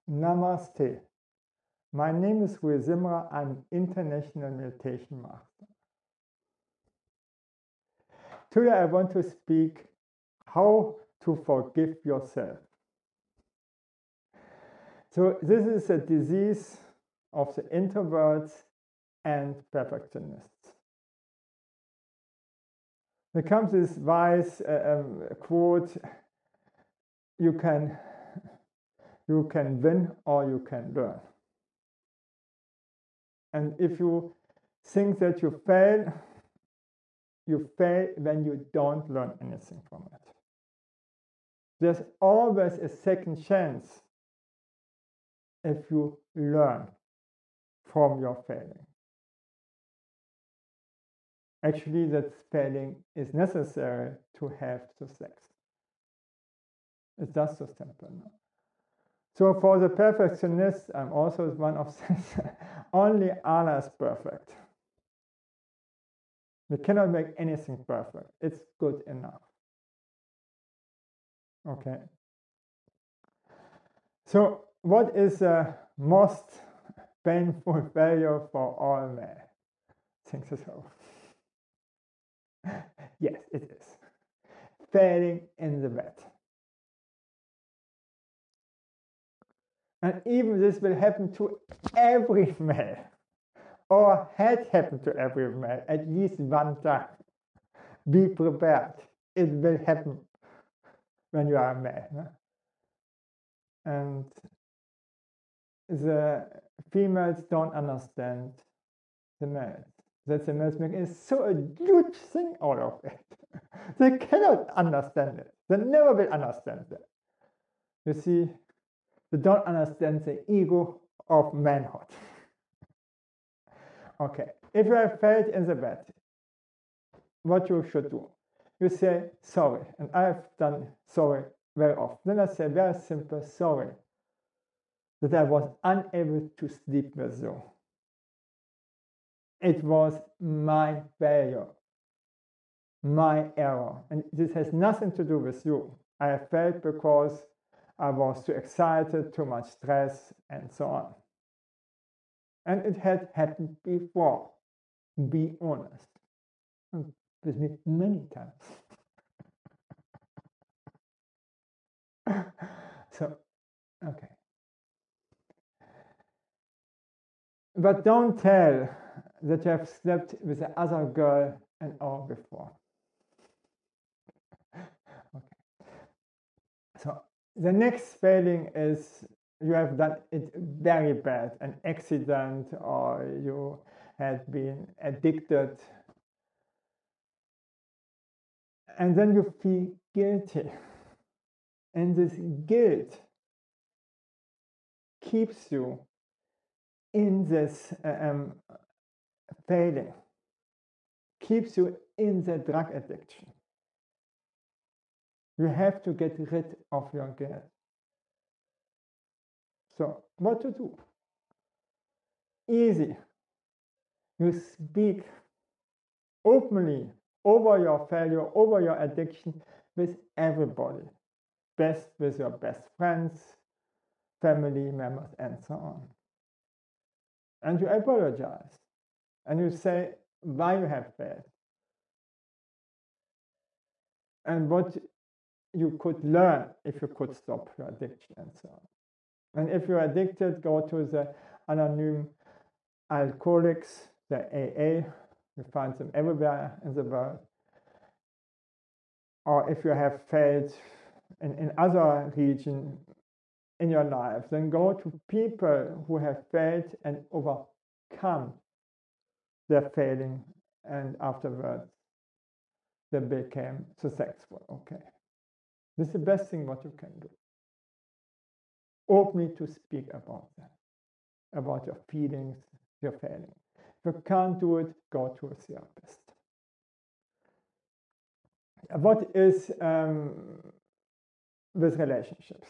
Namaste. My name is Rui Simra. I'm an international meditation master. Today I want to speak how to forgive yourself. So this is a disease of the introverts and perfectionists. There comes this wise quote, you can win or you can learn. And if you think that you fail when you don't learn anything from it. There's always a second chance if you learn from your failing. Actually, that failing is necessary to have success. It's just so simple. No? So for the perfectionist, I'm also one of these. Only Allah is perfect. We cannot make anything perfect. It's good enough. Okay. So what is the most painful failure for all men? Think so. Yes, it is. Failing in the bed. And even this will happen to every male, or had happened to every male at least one time. Be prepared. It will happen when you are a male. No? And the females don't understand the males. That the males make is so a huge thing out of it. They cannot understand it. They never will understand it. You see, they don't understand the ego of manhood. Okay, if you have failed in the bed, what you should do? You say sorry, and I have done sorry very often. Then I say very simple sorry that I was unable to sleep with you. It was my failure, my error, and this has nothing to do with you. I have failed because I was too excited, too much stress, and so on. And it had happened before. Be honest. With me many times. So, okay. But don't tell that you have slept with the other girl an hour before. Okay. So the next failing is you have done it very bad, an accident, or you had been addicted, and then you feel guilty. And this guilt keeps you in this failing, keeps you in the drug addiction. You have to get rid of your guilt. So, what to do? Easy. You speak openly over your failure, over your addiction with everybody. Best with your best friends, family members, and so on. And you apologize. And you say why you have failed. And what you could learn if you could stop your addiction and so on. And if you're addicted, go to the Anonymous Alcoholics, the AA. You find them everywhere in the world. Or if you have failed in other regions in your life, then go to people who have failed and overcome their failing, and afterwards they became successful. Okay. This is the best thing what you can do. Openly to speak about that, about your feelings, your failing. If you can't do it, go to a therapist. What is with relationships?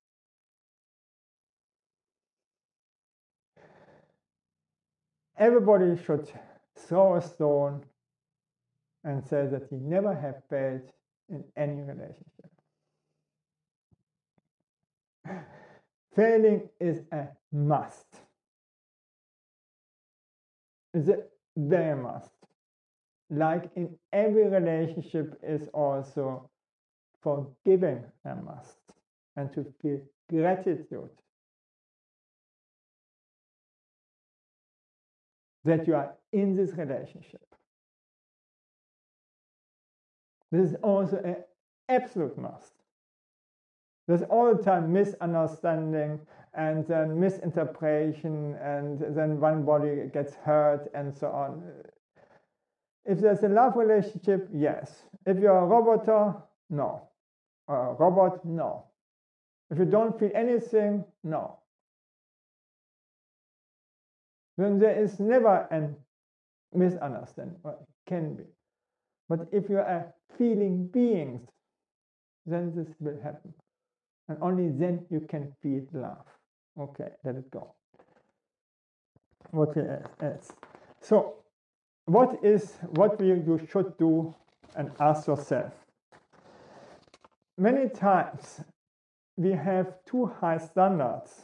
Everybody should throw a stone and say that he never have failed in any relationship. Failing is a must. It's a very must. Like in every relationship is also forgiving a must, and to feel gratitude that you are in this relationship. This is also an absolute must. There's all the time misunderstanding and then misinterpretation, and then one body gets hurt and so on. If there's a love relationship, yes. If you're a robot, no. A robot, no. If you don't feel anything, no. Then there is never a misunderstanding, or it can be. But if you are feeling beings, then this will happen. And only then you can feel love. Okay, let it go. What else? So, what you should do and ask yourself? Many times we have too high standards.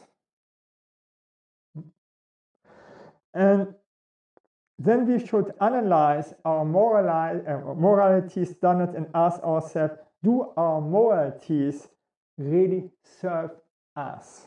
And then we should analyze our morality standards and ask ourselves, do our moralities really serve us?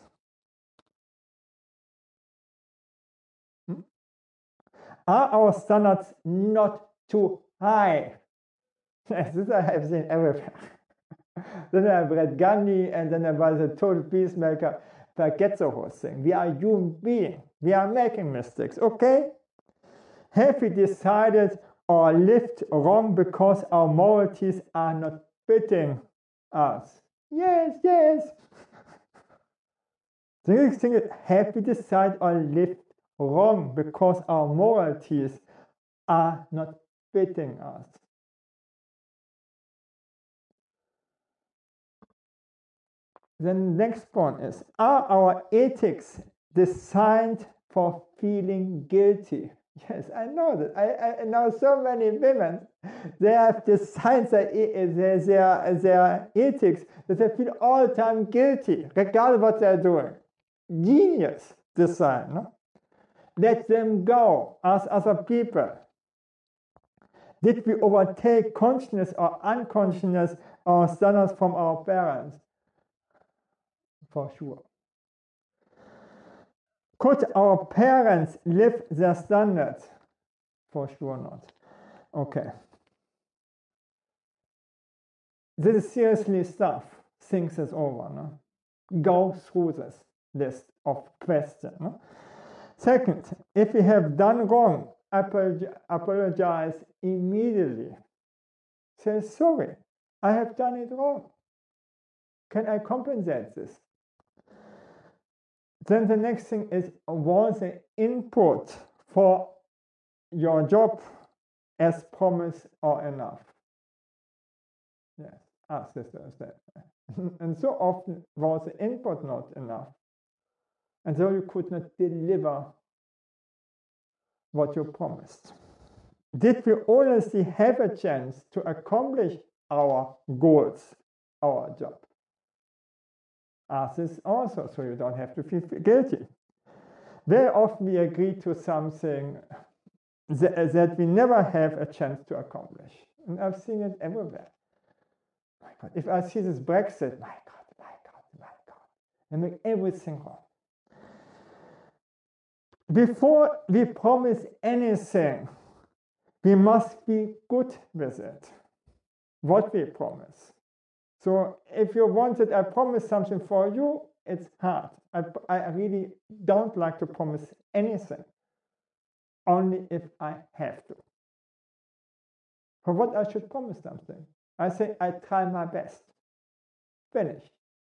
Are our standards not too high? This I have seen everywhere. Then I read Gandhi, and then I was a total peacemaker. Forget the whole thing. We are human beings. We are making mistakes, okay? Have we decided or lived wrong because our moralities are not fitting us? Yes, yes. The next thing is, have we decided or lived wrong because our moralities are not fitting us? Then the next point is, are our ethics designed for feeling guilty? Yes, I know that. I know so many women, they have designed their ethics that they feel all the time guilty, regardless of what they're doing. Genius design, no? Let them go as other people. Did we overtake consciousness or unconsciousness or standards from our parents? For sure. Could our parents live their standards? For sure not. Okay. This is seriously stuff. Think this over. No? Go through this list of questions. No? Second, if we have done wrong, apologize immediately. Say, sorry, I have done it wrong. Can I compensate this? Then the next thing is, was the input for your job as promised or enough? Yes, ask this Thursday. And so often was the input not enough. And so you could not deliver what you promised. Did we honestly have a chance to accomplish our goals, our job? Ask this also, so you don't have to feel guilty. Very often we agree to something that we never have a chance to accomplish. And I've seen it everywhere. My God, if I see this Brexit, my God, I make everything wrong. Before we promise anything, we must be good with it, what we promise. So if you wanted, I promise something for you, it's hard. I really don't like to promise anything, only if I have to. For what I should promise something, I say I try my best. Finish.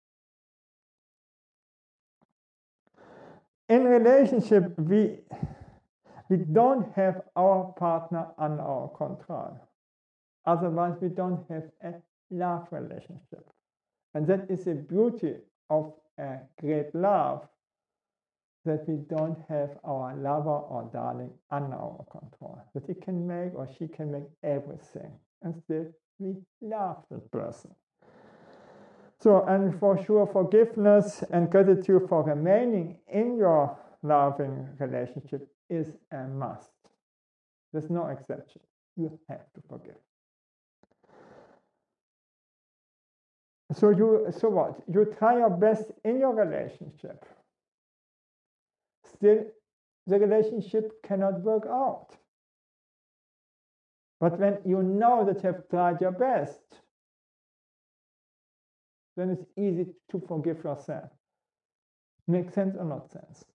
In relationship, we don't have our partner under our control. Otherwise, we don't have a love relationship. And that is the beauty of a great love, that we don't have our lover or darling under our control. That he can make or she can make everything. And still, we love that person. So, and for sure, forgiveness and gratitude for remaining in your loving relationship is a must. There's no exception. You have to forgive. So what? You try your best in your relationship. Still, the relationship cannot work out. But when you know that you have tried your best, then it's easy to forgive yourself. Makes sense or not sense?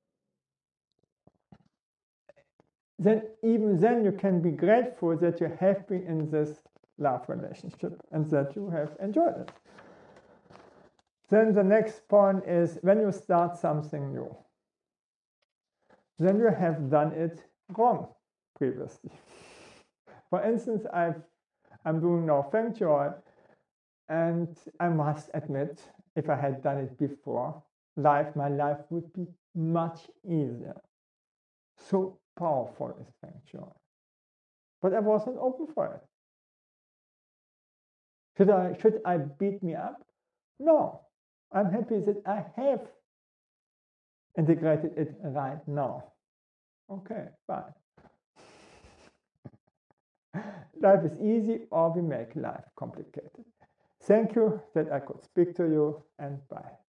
Then even then you can be grateful that you have been in this love relationship and that you have enjoyed it. Then the next point is when you start something new, then you have done it wrong previously. For instance, I'm doing now Feng Shui, and I must admit, if I had done it before, my life would be much easier. So powerful is Feng Shui. But I wasn't open for it. Should I beat me up? No. I'm happy that I have integrated it right now. Okay, fine. Life is easy, or we make life complicated. Thank you that I could speak to you, and bye.